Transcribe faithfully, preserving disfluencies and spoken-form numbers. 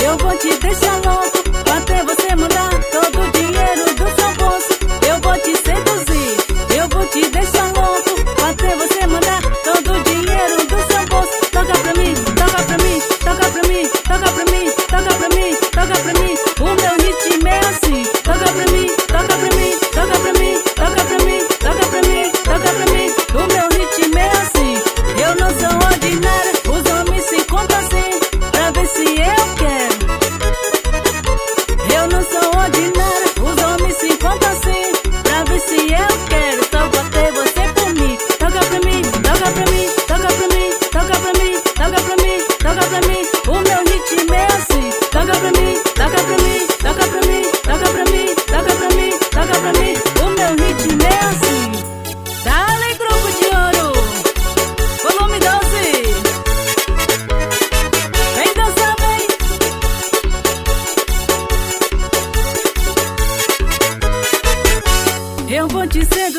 Eu vou te deixar louco, até você mandar todo o dinheiro do seu bolso. Eu vou te seduzir, eu vou te deixar louco, até você mandar todo o dinheiro do seu bolso. Toca pra mim, toca pra mim, toca pra mim, toca pra mim, toca pra mim, toca pra mim. O meu ritmo é assim. Toca pra mim, toca pra mim, toca pra mim, toca pra mim, toca pra mim, toca pra mim. O meu ritmo é assim. Eu não sou ordinária, os homens se contam assim, pra ver se eu quero. Eu não sou ordinária, os homens se contam assim, pra ver se eu quero. Só vou ter você por mim. Toca pra mim, toca pra mim, toca pra mim, toca pra mim, toca pra mim, toca pra mim. O meu ritmo é assim. Toca pra mim, toca pra mim, toca pra mim, toca pra mim, toca pra mim, toca pra mim. O meu ritmo é assim. Dale, grupo de ouro, volume doze. Vem dançar, vem. Eu vou te seduzir.